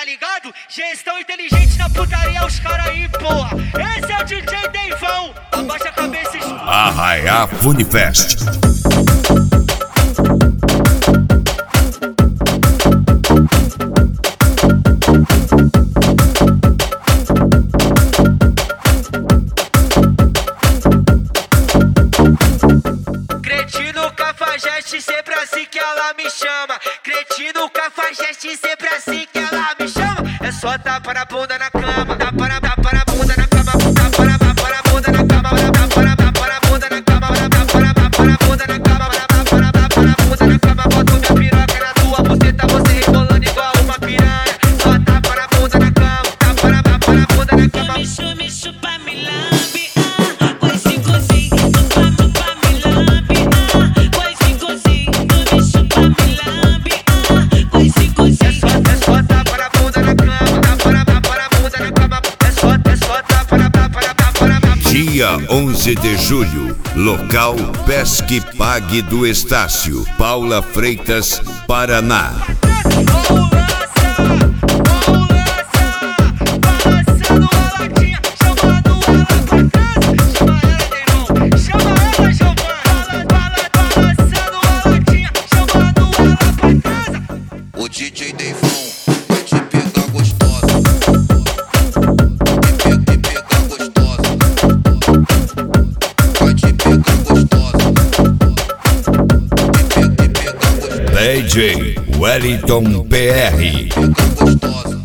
ligado? Gestão inteligente na putaria, os caras aí, porra. Esse é o DJ Deivão. Abaixa a cabeça e escuta. Arraiá Funifest. Cretino Cafajeste, sempre assim que ela me chama. Cretino Cafajeste, sempre assim que ela me chama. É só tapa na bunda na cama, tapa na bunda na cama, tapa na bunda na cama, tapa na bunda na cama, tapa na bunda na cama, tapa na bunda na cama. Boto minha piroca na tua buceta, você rebolando igual uma piranha. Só tapa na bunda na cama, tapa na bunda na cama. Me chupa, me lambe, pois se cozinha, chupa, me lambe, pois se cozinha, me chupa, me lambe, pois se cozinha. É só tapa na bunda na cama, tapa na bunda na cama. É só tapa na Dia 11 de julho, local Pesque Pague do Estácio, Paula Freitas, Paraná. O DJ Deivão vai te pegar gostosa. Te pegar gostosa. Vai te pegar gostosa. Te pegar gostosa. DJ Wellington PR. Pegar gostosa.